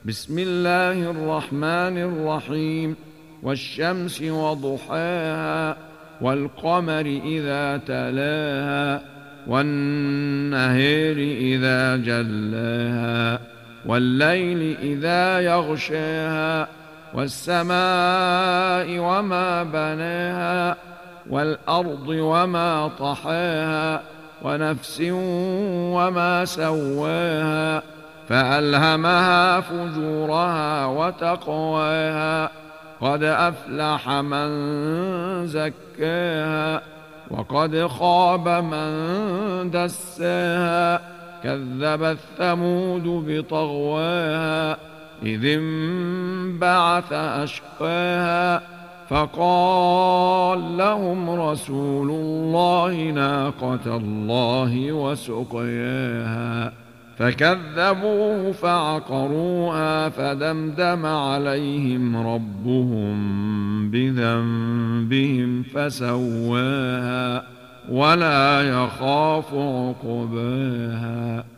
بسم الله الرحمن الرحيم. والشمس وضحاها والقمر إذا تلاها والنهار إذا جلاها والليل إذا يغشاها والسماء وما بناها والأرض وما طحاها ونفس وما سواها فألهمها فجورها وتقواها قد أفلح من زكاها وقد خاب من دساها كذبت ثمود بطغواها إذ انبعث أشقاها فقال لهم رسول الله ناقة الله وسقياها فكذبوه فعقروها فدمدم عليهم ربهم بذنبهم فسواها ولا يخاف عقباها.